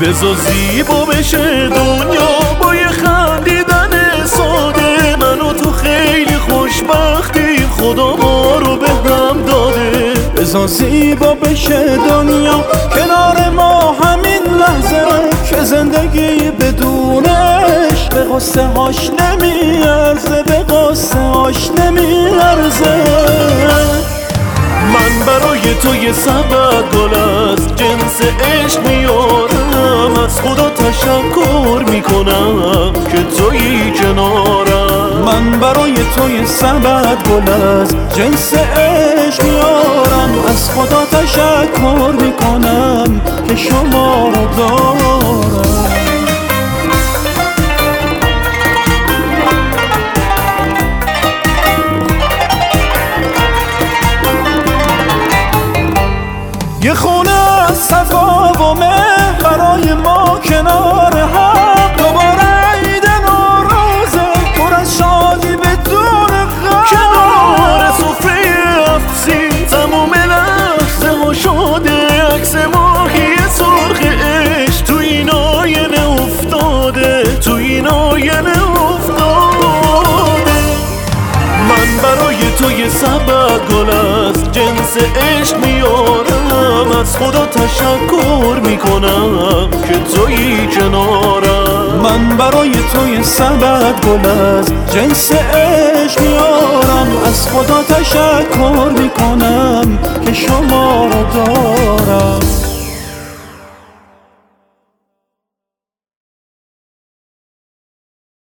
بذار زیبا بشه دنیا با یه خندیدن ساده. من و تو خیلی خوشبختیم، خدا ما رو به هم داده. بذار زیبا بشه دنیا کنار ما همین لحظه، که زندگی بدونش به قصه هاش نمیارزه، به قصه هاش نمیارزه. من برای تو یه سبد گل از جنس عشق میارم، از خدا تشکر میکنم که تویی کنارم. من برای تو یه سبد گل از جنس عشق میارم، از خدا تشکر میکنم که شما رو دارم. یه خونه از صفا و مهر برای ما کنار هم، دوباره عید نوروزه پر از شادی بدون غم. کنار سفره افسین تموم لحظه ها شده، عکس ماهی سرخ عشق تو این آینه افتاده، تو این آینه افتاده. من برای تو یه سبد گل از جنس عشق میارم، از خدا تشکر میکنم که تویی کنارم. من برای تو یه سبد گل از جنس عشق میارم، از خدا تشکر میکنم که شما رو دارم.